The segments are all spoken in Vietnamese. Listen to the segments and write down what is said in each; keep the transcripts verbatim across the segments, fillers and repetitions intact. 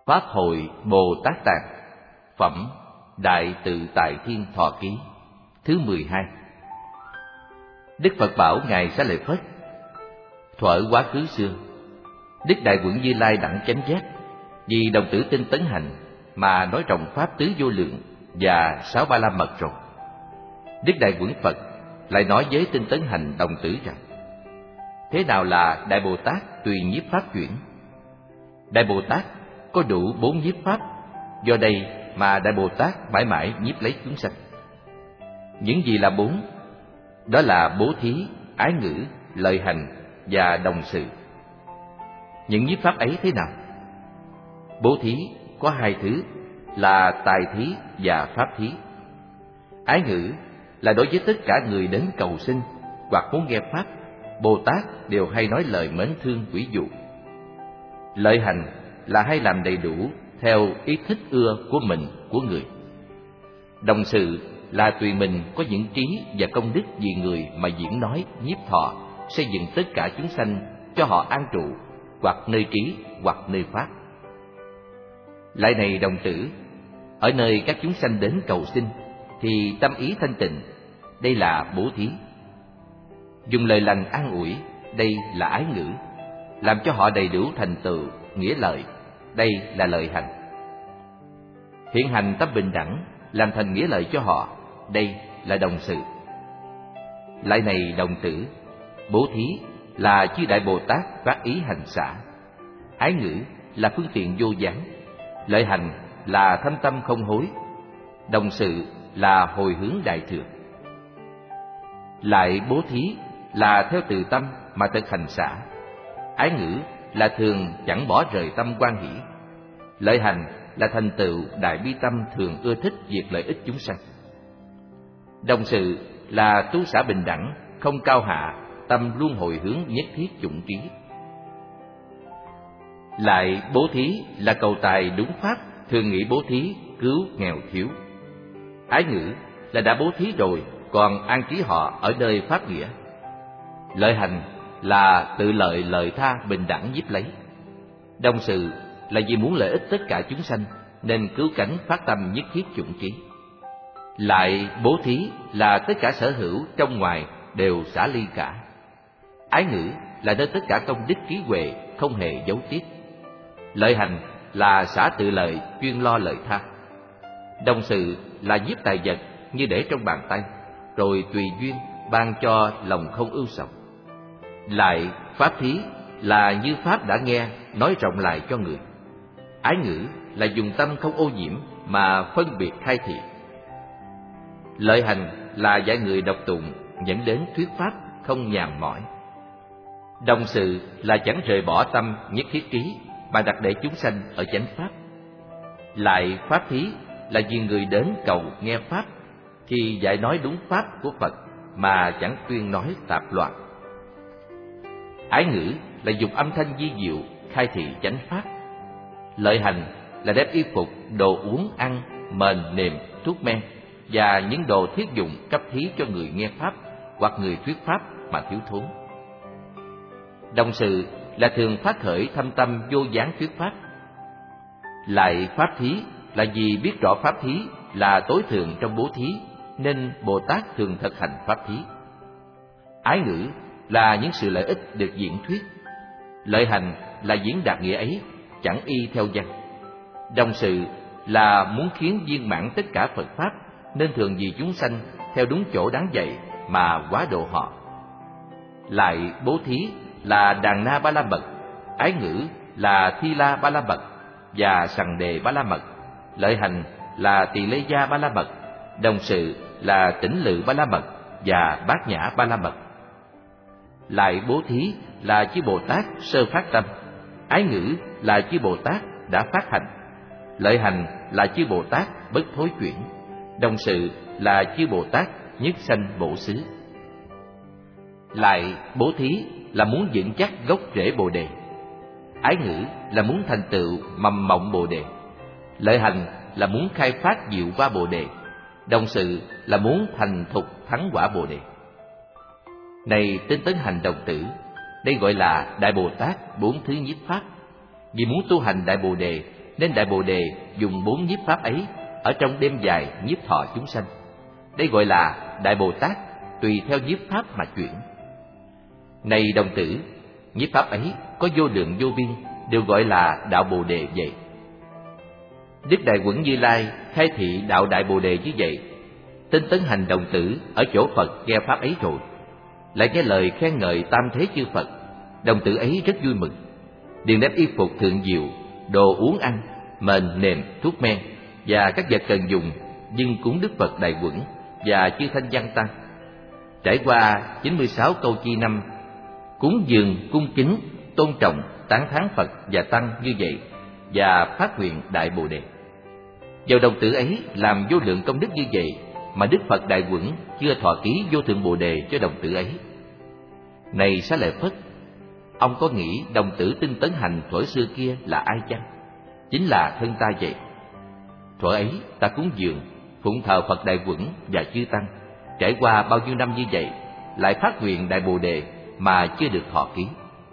Pháp Hội Bồ Tát Tạng. Phẩm Đại Tự Tại Thiên Thọ Ký thứ mười hai. Đức Phật bảo Ngài Xá Lợi Phất: thuở quá khứ xưa, Đức Đại Quận Như Lai đẳng chánh giác, vì đồng tử tinh tấn hành mà nói rộng pháp tứ vô lượng và sáu ba la mật rồi. Đức Đại Quận Phật lại nói với tinh tấn hành đồng tử rằng: thế nào là Đại Bồ Tát tùy nhiếp pháp chuyển? Đại Bồ Tát có đủ bốn nhiếp pháp, do đây mà Đại Bồ Tát mãi mãi nhiếp lấy chúng sanh. Những gì là bốn? Đó là bố thí, ái ngữ, lợi hành và đồng sự. Những nhiếp pháp ấy thế nào? Bố thí có hai thứ là tài thí và pháp thí. Ái ngữ là đối với tất cả người đến cầu xin hoặc muốn nghe pháp, Bồ Tát đều hay nói lời mến thương quý dụ. Lợi hành là hay làm đầy đủ theo ý thích ưa của mình, của người. Đồng sự là tùy mình có những trí và công đức vì người mà diễn nói, nhiếp thọ, xây dựng tất cả chúng sanh cho họ an trụ, hoặc nơi trí, hoặc nơi pháp. Lại này đồng tử, ở nơi các chúng sanh đến cầu xin thì tâm ý thanh tịnh, đây là bố thí. Dùng lời lành an ủi, đây là ái ngữ, làm cho họ đầy đủ thành tựu, nghĩa lợi, đây là lợi hành. Hiện hành tâm bình đẳng, làm thành nghĩa lợi cho họ, đây là đồng sự. Lại này đồng tử, bố thí là chư Đại Bồ Tát phát ý hành xả, ái ngữ là phương tiện vô gián, lợi hành là thâm tâm không hối, đồng sự là hồi hướng đại thừa. Lại bố thí là theo từ tâm mà thực hành xả, ái ngữ là thường chẳng bỏ rời tâm quan hỷ, lợi hành là thành tựu đại bi tâm thường ưa thích việc lợi ích chúng sanh. Đồng sự là tu xả bình đẳng, không cao hạ, tâm luôn hồi hướng nhất thiết chủng trí. Lại bố thí là cầu tài đúng pháp, thường nghĩ bố thí cứu nghèo thiếu. Ái ngữ là đã bố thí rồi, còn an trí họ ở nơi pháp nghĩa. Lợi hành là tự lợi lợi tha bình đẳng nhiếp lấy. Đồng sự là vì muốn lợi ích tất cả chúng sanh nên cứu cánh phát tâm nhất thiết chủng trí. Lại bố thí là tất cả sở hữu trong ngoài đều xả ly cả. Ái ngữ là nơi tất cả công đức trí huệ không hề giấu tiếc. Lợi hành là xả tự lợi chuyên lo lợi tha. Đồng sự là nhiếp tài vật như để trong bàn tay, rồi tùy duyên ban cho lòng không ưu sầu. Lại pháp thí là như pháp đã nghe nói rộng lại cho người. Ái ngữ là dùng tâm không ô nhiễm mà phân biệt khai thị. Lợi hành là dạy người đọc tụng dẫn đến thuyết pháp không nhàn mỏi. Đồng sự là chẳng rời bỏ tâm nhất thiết trí mà đặt để chúng sanh ở chánh pháp. Lại pháp thí là vì người đến cầu nghe pháp thì dạy nói đúng pháp của Phật mà chẳng tuyên nói tạp loạn. Ái ngữ là dùng âm thanh di diệu khai thị chánh pháp. Lợi hành là đem y phục, đồ uống ăn, mền nệm, thuốc men và những đồ thiết dụng cấp thí cho người nghe pháp hoặc người thuyết pháp mà thiếu thốn. Đồng sự là thường phát khởi thâm tâm vô gián thuyết pháp. Lại pháp thí là vì biết rõ pháp thí là tối thượng trong bố thí nên Bồ Tát thường thực hành pháp thí. Ái ngữ là những sự lợi ích được diễn thuyết. Lợi hành là diễn đạt nghĩa ấy, chẳng y theo văn. Đồng sự là muốn khiến viên mãn tất cả Phật pháp nên thường vì chúng sanh theo đúng chỗ đáng dạy mà quá độ họ. Lại bố thí là đàn na ba la mật, ái ngữ là thi la ba la mật và sằng đề ba la mật, lợi hành là tỳ lê gia ba la mật, đồng sự là tỉnh lự ba la mật và bát nhã ba la mật. Lại bố thí là chư Bồ Tát sơ phát tâm, ái ngữ là chư Bồ Tát đã phát hành, lợi hành là chư Bồ Tát bất thối chuyển, đồng sự là chư Bồ Tát nhất sanh bổ xứ. Lại bố thí là muốn vững chắc gốc rễ Bồ đề, ái ngữ là muốn thành tựu mầm mộng Bồ đề, lợi hành là muốn khai phát diệu qua Bồ đề, đồng sự là muốn thành thục thắng quả Bồ đề. Này tinh tấn hành đồng tử, đây gọi là Đại Bồ Tát bốn thứ nhiếp pháp. Vì muốn tu hành Đại Bồ đề nên Đại Bồ Đề dùng bốn nhiếp pháp ấy ở trong đêm dài nhiếp thọ chúng sanh. Đây gọi là Đại Bồ Tát tùy theo nhiếp pháp mà chuyển. Này đồng tử, nhiếp pháp ấy có vô lượng vô biên, đều gọi là đạo Bồ Đề vậy. Đức Đại Quẩn Như Lai khai thị đạo Đại Bồ Đề như vậy. Tinh tấn hành đồng tử ở chỗ Phật nghe pháp ấy rồi, lại nghe lời khen ngợi tam thế chư Phật, đồng tử ấy rất vui mừng, liền đem y phục thượng diệu, đồ uống ăn, mền nệm, thuốc men và các vật cần dùng dâng cúng Đức Phật Đại Quẩn và chư thanh văn tăng. Trải qua chín mươi sáu câu chi năm, cúng dường cung kính tôn trọng tán thán Phật và tăng như vậy, và phát nguyện Đại Bồ Đề. Vào đồng tử ấy làm vô lượng công đức như vậy, mà Đức Phật Đại Quẩn chưa thọ ký vô thượng Bồ Đề cho đồng tử ấy. Này Xá Lợi Phất, ông có nghĩ đồng tử tinh tấn hành thuở xưa kia là ai chăng? Chính là thân ta vậy. Thuở ấy ta cúng dường phụng thờ Phật Đại Quẩn và chư tăng, trải qua bao nhiêu năm như vậy, lại phát nguyện Đại Bồ Đề mà chưa được thọ ký.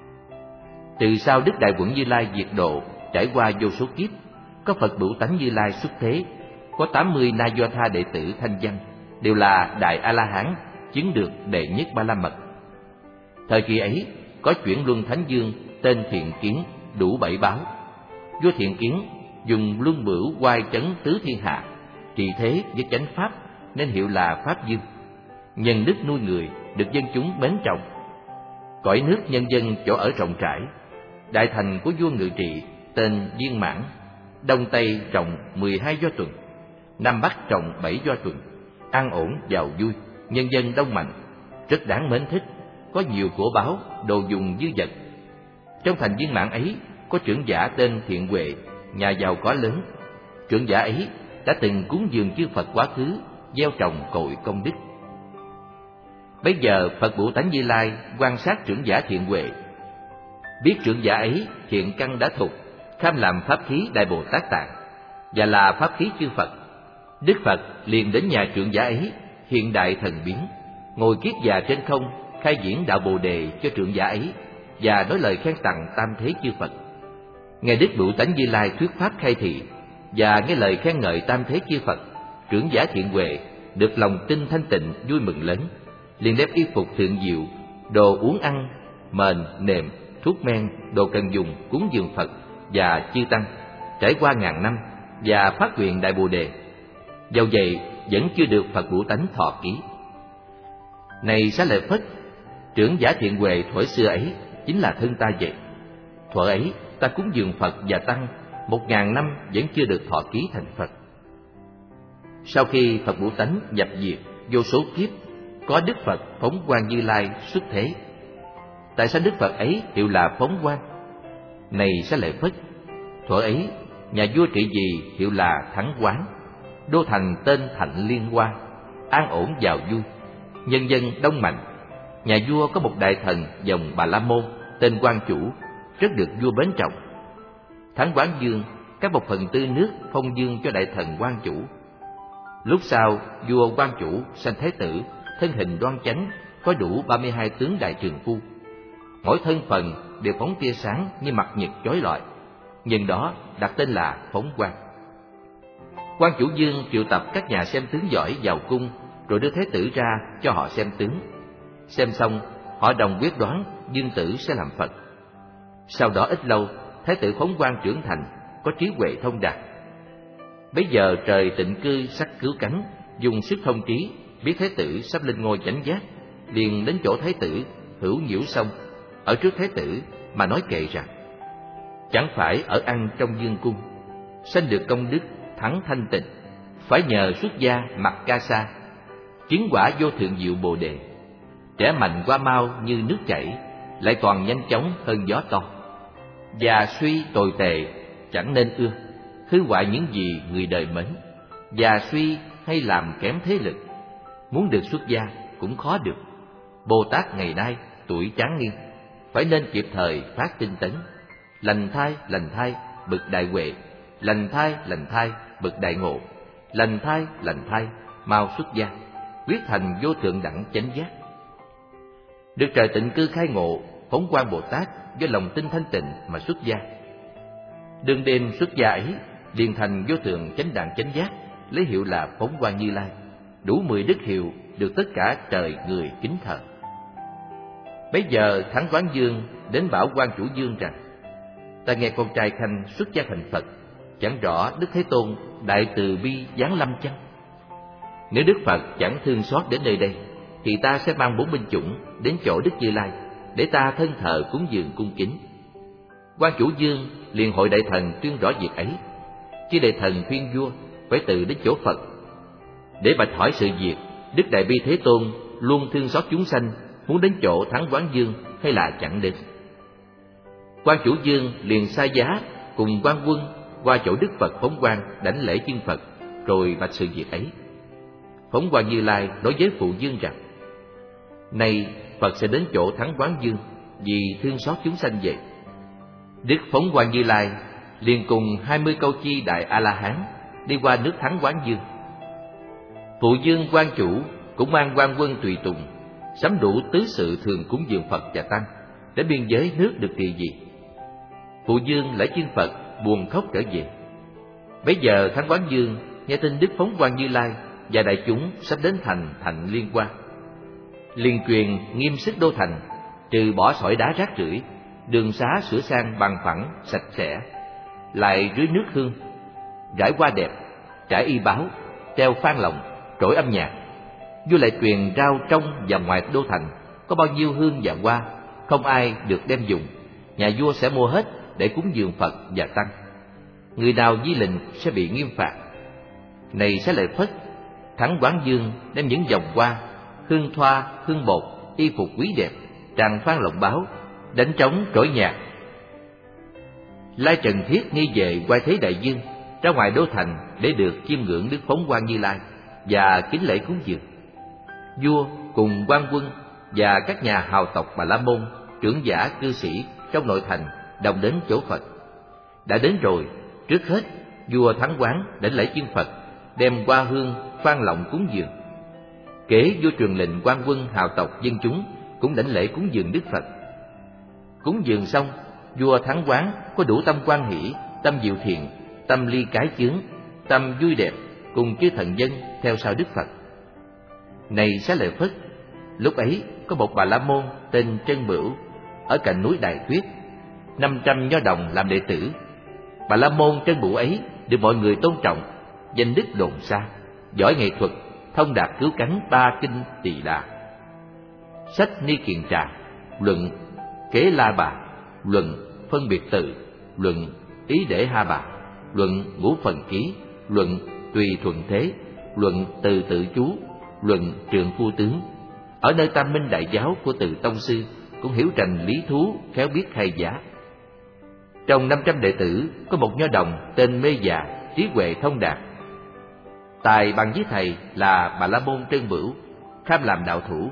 Từ sau Đức Đại Quẩn Như Lai diệt độ, trải qua vô số kiếp, có Phật Bửu Tánh Như Lai xuất thế, có tám mươi Na Do Tha đệ tử thanh văn, đều là Đại A-la-hán, chứng được đệ nhất Ba La Mật. Thời kỳ ấy, có chuyển luân Thánh Dương tên Thiện Kiến, đủ bảy báo. Vua Thiện Kiến dùng luân bửu oai trấn tứ thiên hạ, trị thế với chánh pháp, nên hiệu là Pháp Dương. Nhân đức nuôi người, được dân chúng mến trọng. Cõi nước nhân dân chỗ ở rộng rãi. Đại thành của vua ngự trị tên Viên Mãn, Đông Tây trồng mười hai do tuần, Nam Bắc trồng bảy do tuần, an ổn giàu vui, nhân dân đông mạnh, rất đáng mến thích, có nhiều của báu, đồ dùng dư dật. Trong thành Viên Mãn ấy có trưởng giả tên Thiện Huệ, nhà giàu có lớn. Trưởng giả ấy đã từng cúng dường chư Phật quá khứ, gieo trồng cội công đức. Bây giờ Phật Bửu Tánh Như Lai quan sát trưởng giả Thiện Huệ, biết trưởng giả ấy thiện căn đã thục, kham làm pháp khí Đại Bồ Tát Tạng và là pháp khí chư Phật. Đức Phật liền đến nhà trưởng giả ấy, hiện đại thần biến, ngồi kiết già trên không, khai diễn đạo Bồ Đề cho trưởng giả ấy và nói lời khen tặng tam thế chư Phật. Nghe Đức Bửu Tánh Như Lai thuyết pháp khai thị và nghe lời khen ngợi tam thế chư Phật, trưởng giả Thiện Huệ được lòng tin thanh tịnh, vui mừng lớn, liền đem y phục thượng diệu, đồ uống ăn, mền nệm, thuốc men, đồ cần dùng cúng dường Phật và chư tăng, trải qua ngàn năm và phát nguyện Đại Bồ Đề. Dầu vậy vẫn chưa được Phật Bửu Tánh thọ ký. Này Xá Lợi Phất, trưởng giả Thiện Huệ thuở xưa ấy chính là thân ta vậy. Thuở ấy ta cúng dường Phật và tăng một ngàn năm vẫn chưa được thọ ký thành Phật. Sau khi Phật Bửu Tánh nhập diệt vô số kiếp, có Đức Phật Phóng Quang Như Lai xuất thế. Tại sao Đức Phật ấy hiệu là Phóng Quang? Này Xá Lợi Phất, thuở ấy nhà vua trị vì hiệu là Thắng Quán, đô thành tên Thạnh Liên Hoa, an ổn giàu vui, nhân dân đông mạnh. Nhà vua có một đại thần dòng Bà La Môn tên Quang Chủ, rất được vua mến trọng. Thắng Quán Dương các một phần tư nước phong dương cho đại thần Quang Chủ. Lúc sau vua Quang Chủ sanh thái tử, thân hình đoan chánh, có đủ ba mươi hai tướng đại trường phu. Mỗi thân phần đều phóng tia sáng như mặt nhật chói lọi, nhân đó đặt tên là Phóng Quang. Quang Chủ Dương triệu tập các nhà xem tướng giỏi vào cung, rồi đưa thái tử ra cho họ xem tướng. Xem xong, họ đồng quyết đoán Dương tử sẽ làm Phật. Sau đó ít lâu, thái tử Phóng Quang trưởng thành, có trí huệ thông đạt. Bấy giờ trời tịnh cư sắc cứu cánh, dùng sức thông trí, biết thái tử sắp lên ngôi chánh giác, liền đến chỗ thái tử hữu nhiễu xong, ở trước thái tử mà nói kệ rằng: chẳng phải ở ăn trong dương cung, sanh được công đức thắng thanh tịnh, phải nhờ xuất gia mặc ca sa, chứng quả vô thượng diệu bồ đề. Trẻ mạnh qua mau như nước chảy, lại còn nhanh chóng hơn gió to. Già suy tồi tệ chẳng nên ưa, hư hoại những gì người đời mến. Già suy hay làm kém thế lực, muốn được xuất gia cũng khó được. Bồ Tát ngày nay tuổi chán nghiêng, phải nên kịp thời phát tinh tấn. Lành thai lành thai bậc đại huệ, lành thai lành thai bậc đại ngộ, lành thai lành thai mau xuất gia, quyết thành vô thượng đẳng chánh giác. Được trời tịnh cư khai ngộ, Phóng Quang Bồ Tát do lòng tin thanh tịnh mà xuất gia. Đương đêm xuất gia ấy, liền thành vô thượng chánh đẳng chánh giác, lấy hiệu là Phóng Quang Như Lai, đủ mười đức hiệu, được tất cả trời người kính thờ. Bấy giờ Thắng Quán Dương đến bảo Quan Chủ Dương rằng: ta nghe con trai Khanh xuất gia thành Phật, chẳng rõ Đức Thế Tôn đại từ bi giáng lâm chăng? Nếu Đức Phật chẳng thương xót đến nơi đây, thì ta sẽ mang bốn binh chủng đến chỗ Đức Như Lai, để ta thân thờ cúng dường cung kính. Quan Chủ Dương liền hội đại thần tuyên rõ việc ấy. Chứ đại thần khuyên vua phải tự đến chỗ Phật để bạch hỏi sự việc Đức Đại Bi Thế Tôn luôn thương xót chúng sanh, muốn đến chỗ Thắng Quán Dương hay là chẳng đến. Quan Chủ Dương liền sai giá cùng quan quân qua chỗ Đức Phật Phóng Quang đảnh lễ chân Phật, rồi bạch sự việc ấy. Phóng Quang Như Lai nói với phụ dương rằng: nay Phật sẽ đến chỗ Thắng Quán Dương vì thương xót chúng sanh vậy. Đức Phóng Quang Như Lai liền cùng hai mươi câu chi đại A La Hán đi qua nước Thắng Quán Dương. Phụ dương quan chủ cũng mang quan quân tùy tùng, sắm đủ tứ sự thường cúng dường Phật và tăng, để biên giới nước được trị vì. Phụ dương lễ chân Phật buồn khóc trở về. Bấy giờ Thắng Quán Dương nghe tin Đức Phóng Quang Như Lai và đại chúng sắp đến thành Thạnh Liên Hoa, liền truyền nghiêm sức đô thành, trừ bỏ sỏi đá rác rưởi, đường xá sửa sang bằng phẳng sạch sẽ, lại rưới nước hương, rải hoa đẹp, trải y báo, treo phan lồng, trỗi âm nhạc. Vua lại truyền rao trong và ngoài đô thành có bao nhiêu hương và hoa, không ai được đem dùng, nhà vua sẽ mua hết để cúng dường Phật và tăng. Người nào vi lệnh sẽ bị nghiêm phạt. Này sẽ lại Phất, Thắng Quán Dương đem những vòng hoa, hương thoa, hương bột, y phục quý đẹp, tràng phan lộng báo, đánh trống trỗi nhạc. Lai Trần Thiết nghi về Quai Thế Đại Dương ra ngoài đô thành để được chiêm ngưỡng Đức Phóng Quang Như Lai và kính lễ cúng dường. Vua cùng quan quân và các nhà hào tộc Bà La Môn, trưởng giả cư sĩ trong nội thành đồng đến chỗ Phật. Đã đến rồi, trước hết vua Thắng Quán đảnh lễ chân Phật, đem hoa hương phan lộng cúng dường. Kế vua truyền lệnh quan quân hào tộc dân chúng cũng đảnh lễ cúng dường Đức Phật. Cúng dường xong, vua Thắng Quán có đủ tâm quan hỷ, tâm diệu thiện, tâm ly cái chướng, tâm vui đẹp, cùng chư thần dân theo sau Đức Phật. Này Xá Lợi Phất, lúc ấy có một Bà La Môn tên Trân Bửu ở cạnh núi Đại Tuyết, năm trăm nho đồng làm đệ tử. Bà La Môn Trân Bửu ấy được mọi người tôn trọng, danh đức đồn xa, giỏi nghệ thuật, thông đạt cứu cánh ba kinh Tỳ Đà. Sách Ni Kiền Trà, luận Kế La Bà, luận Phân Biệt Tự, luận Ý Để Ha Bà, luận Ngũ Phần Ký, luận Tùy Thuận Thế, luận Từ Tự Chú, luận Trượng Phu Tướng. Ở nơi Tam Minh Đại Giáo của Từ Tông Sư cũng hiểu rành lý thú, khéo biết hay giá. Trong năm trăm đệ tử có một nho đồng tên Mê Già, trí huệ thông đạt, tài bằng với thầy là Bà La Môn Trân Bửu, kham làm đạo thủ.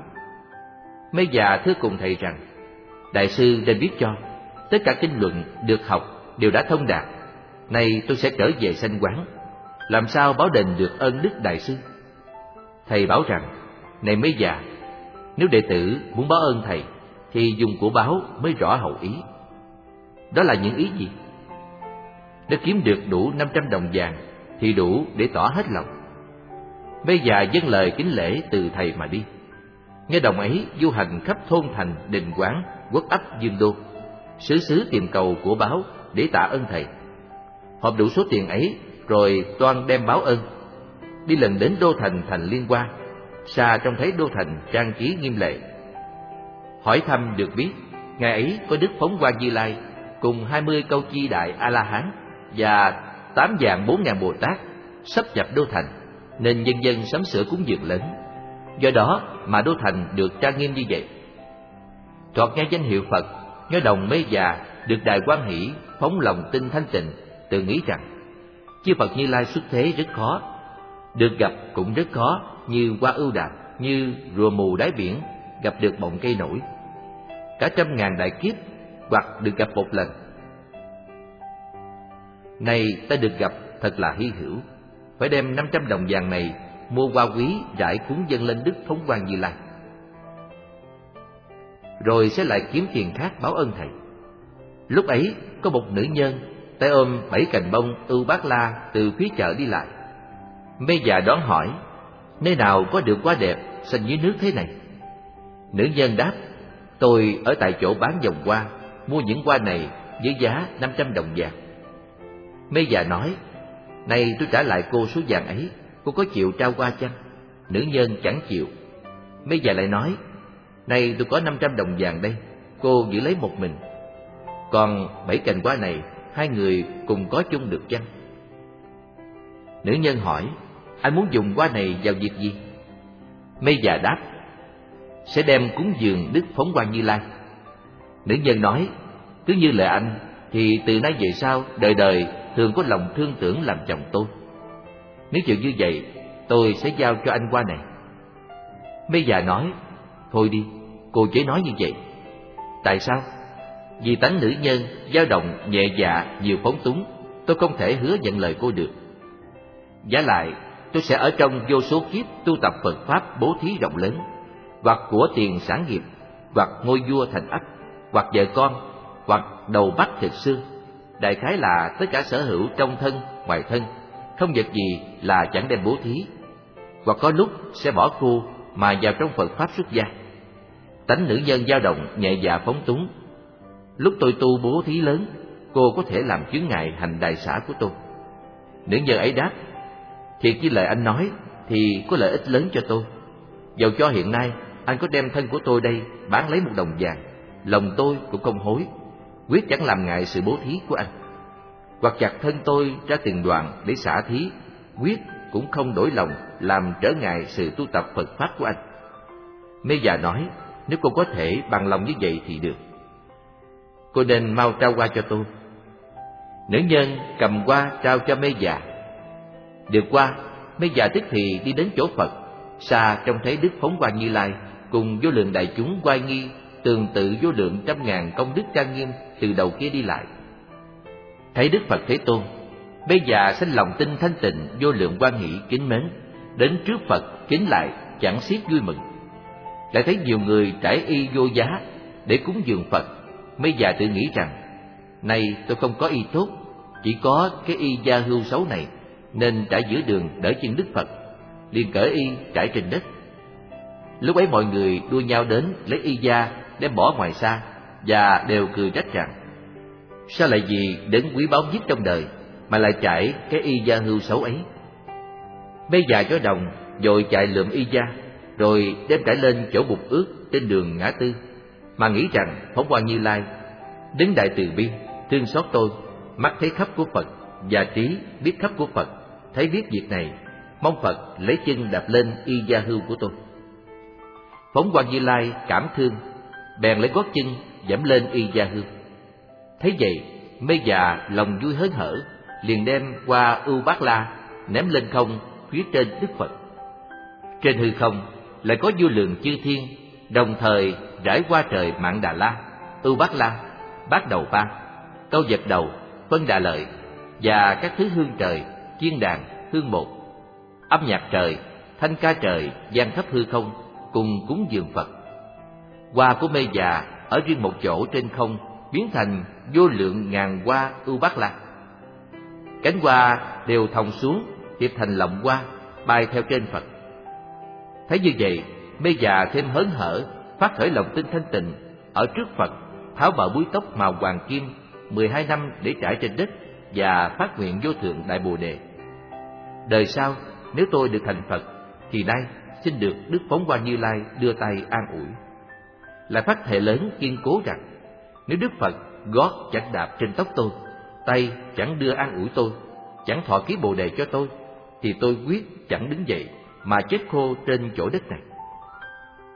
Mê Già thưa cùng thầy rằng: đại sư nên biết cho, tất cả kinh luận được học đều đã thông đạt. Nay tôi sẽ trở về sanh quán, làm sao báo đền được ơn đức đại sư? Thầy bảo rằng: này Mê Già, nếu đệ tử muốn báo ơn thầy thì dùng của báo mới rõ hậu ý. Đó là những ý gì? Nếu kiếm được đủ năm trăm đồng vàng thì đủ để tỏ hết lòng. Mê Già dâng lời kính lễ từ thầy mà đi. Nghe đồng ấy du hành khắp thôn thành, đình quán, quốc ấp Dương Đô, xứ xứ tìm cầu của báo để tạ ơn thầy. Họp đủ số tiền ấy rồi toan đem báo ơn. Đi lần đến đô thành Thành Liên Hoa, xa trông thấy đô thành trang trí nghiêm lệ. Hỏi thăm được biết, ngày ấy có Đức Phóng Quang Như Lai cùng hai mươi câu chi đại A La Hán và tám vạn bốn ngàn Bồ Tát sắp nhập đô thành, nên nhân dân sắm sửa cúng dường lớn. Do đó mà đô thành được trang nghiêm như vậy. Thoạt nghe danh hiệu Phật, nho đồng Mê Già được đại quan hỷ, phóng lòng tin thanh tịnh, tự nghĩ rằng chư Phật Như Lai xuất thế rất khó, được gặp cũng rất khó, như hoa ưu đàm, như rùa mù đáy biển gặp được bọng cây nổi. Cả trăm ngàn đại kiếp hoặc được gặp một lần. Này ta được gặp thật là hy hữu, phải đem năm trăm đồng vàng này mua hoa quý rải cúng dâng lên Đức Phóng Quang Như Lai, rồi sẽ lại kiếm tiền khác báo ơn thầy. Lúc ấy có một nữ nhân tay ôm bảy cành bông ưu bát la từ phía chợ đi lại. Mê già đoán hỏi: nơi nào có được hoa đẹp xanh dưới nước thế này? Nữ nhân đáp: tôi ở tại chỗ bán vòng hoa, mua những hoa này với giá năm trăm đồng vàng. Mê già nói: nay tôi trả lại cô số vàng ấy, cô có chịu trao hoa chăng? Nữ nhân chẳng chịu. Mê già lại nói: nay tôi có năm trăm đồng vàng đây, cô giữ lấy một mình. Còn bảy cành hoa này hai người cùng có chung được chăng? Nữ nhân hỏi: anh muốn dùng hoa này vào việc gì? Mê già đáp: sẽ đem cúng dường Đức Phóng Quang Như Lai. Nữ nhân nói: cứ như lời anh thì từ nay về sau đời đời thường có lòng thương tưởng làm chồng tôi. Nếu chịu như vậy, tôi sẽ giao cho anh hoa này. Mê già nói: thôi đi, cô chớ nói như vậy. Tại sao? Vì tánh nữ nhân dao động, nhẹ dạ, nhiều phóng túng, tôi không thể hứa nhận lời cô được. Vả lại, tôi sẽ ở trong vô số kiếp tu tập Phật pháp bố thí rộng lớn, hoặc của tiền sản nghiệp, hoặc ngôi vua thành ắt, hoặc vợ con, hoặc đầu bắp thịt xương. Đại khái là tất cả sở hữu trong thân, ngoài thân, không vật gì là chẳng đem bố thí. Hoặc có lúc sẽ bỏ cô mà vào trong Phật pháp xuất gia. Tánh nữ nhân dao động, nhẹ dạ phóng túng. Lúc tôi tu bố thí lớn, cô có thể làm chướng ngại hành đại xã của tôi. Nữ nhân ấy đáp: thiệt như lời anh nói thì có lợi ích lớn cho tôi. Dầu cho hiện nay anh có đem thân của tôi đây bán lấy một đồng vàng, lòng tôi cũng không hối, quyết chẳng làm ngại sự bố thí của anh. Hoặc chặt thân tôi ra từng đoạn để xả thí, quyết cũng không đổi lòng làm trở ngại sự tu tập Phật pháp của anh. Mê già nói: nếu cô có thể bằng lòng như vậy thì được. Cô nên mau trao hoa cho tôi. Nữ nhân cầm hoa trao cho mê già. Được qua, mê già tức thì đi đến chỗ Phật. Xa trông thấy Đức Phóng Quang Như Lai cùng vô lượng đại chúng oai nghi, tường tự vô lượng trăm ngàn công đức trang nghiêm từ đầu kia đi lại. Thấy Đức Phật Thế Tôn, mê già sinh lòng tin thanh tịnh, vô lượng hoan hỷ kính mến, đến trước Phật kính lại chẳng xiết vui mừng. Lại thấy nhiều người trải y vô giá để cúng dường Phật, mê già tự nghĩ rằng: nay tôi không có y tốt, chỉ có cái y gia hưu xấu này, nên trải giữa đường đỡ chân Đức Phật, liền cởi y trải trên đất. Lúc ấy mọi người đua nhau đến lấy y gia đem bỏ ngoài xa, và đều cười trách rằng: sao lại vì đến quý báu nhất trong đời mà lại trải cái y gia hưu xấu ấy? Mê già cho đồng vội chạy lượm y gia, rồi đem trải lên chỗ bục ước trên đường ngã tư, mà nghĩ rằng Phóng Quang Như Lai đứng đại từ bi, thương xót tôi, mắt thấy khắp của Phật và trí biết khắp của Phật, thấy biết việc này, mong Phật lấy chân đạp lên y gia hưu của tôi. Phóng Quang Như Lai cảm thương, bèn lấy gót chân dẫm lên y gia hưu. Thấy vậy, mê già lòng vui hớn hở, liền đem qua ưu bát la ném lên không phía trên Đức Phật. Trên hư không lại có vô lượng chư thiên đồng thời rải qua trời Mạn Đà La, ưu bát la, bát đầu ba, câu vật đầu, phân đà lợi, và các thứ hương trời, chiên đàn, hương một, âm nhạc trời, thanh ca trời vang khắp hư không, cùng cúng dường Phật. Hoa của mê già ở riêng một chỗ trên không biến thành vô lượng ngàn hoa ưu bát la. Cánh hoa đều thòng xuống, hiệp thành lọng hoa, bay theo trên Phật. Thấy như vậy, mê già thêm hớn hở, phát khởi lòng tin thanh tịnh, ở trước Phật tháo bỏ búi tóc màu hoàng kim mười hai năm để trải trên đất, và phát nguyện vô thượng đại bồ đề: đời sau nếu tôi được thành Phật thì nay xin được Đức Phóng Quang Như Lai đưa tay an ủi. Lại phát thệ lớn kiên cố rằng: nếu Đức Phật gót chẳng đạp trên tóc tôi, tay chẳng đưa an ủi tôi, chẳng thọ ký bồ đề cho tôi, thì tôi quyết chẳng đứng dậy mà chết khô trên chỗ đất này.